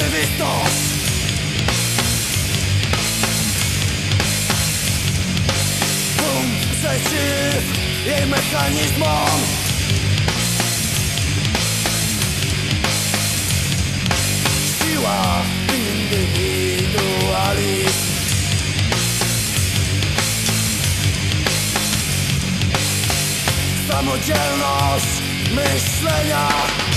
rzeczywistość. Bunt przeciw jej mechanizmom. Siła, indywidualizm. Samodzielność myślenia.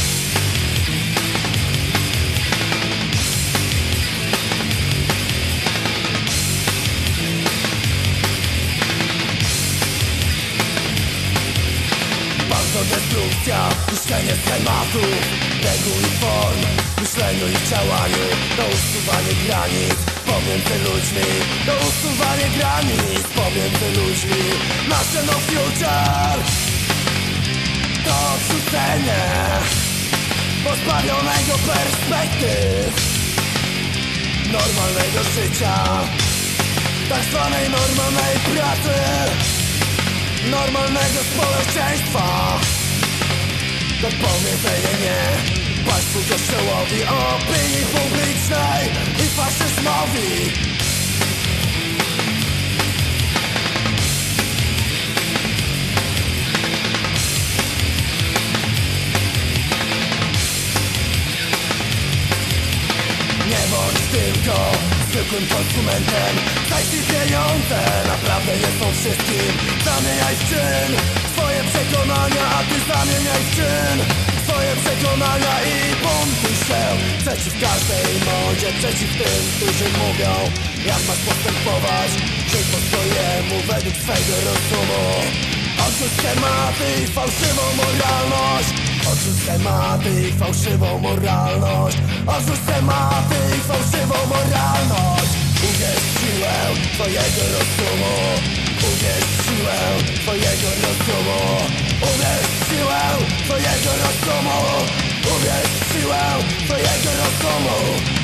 Destrukcja, niszczenie schematów, reguł i form, myśleniu i działaniu, to usuwanie granic pomiędzy ludźmi, to usuwanie granic pomiędzy ludźmi. Nasze no future to odrzucenie pozbawionego perspektyw normalnego życia, tak zwanej normalnej pracy, normalnego społeczeństwa. To powiedzenie nie państwu kościołowi, opinii publicznej i faszyzmowi. Nie bądź tylko zwykłym konsumentem. Zajrzyj pieniądze, naprawdę nie są wszystkim. Zamieniaj w czyn swoje przekonania, a ty zamieniaj w czyn swoje przekonania i buntuj się przeciw każdej modzie, przeciw tym, którzy mówią, jak masz postępować. Żyj po swojemu, według swego rozumu. Odrzuć schematy i fałszywą moralność. Odrzuć schematy i fałszywą moralność. Odrzuć schematy i fałszywą moralność. Uwierz w siłę twojego rozumu. Uwierz w siłę twojego rozumu. Uwierz w siłę twojego rozumu. Uwierz w siłę twojego rozumu.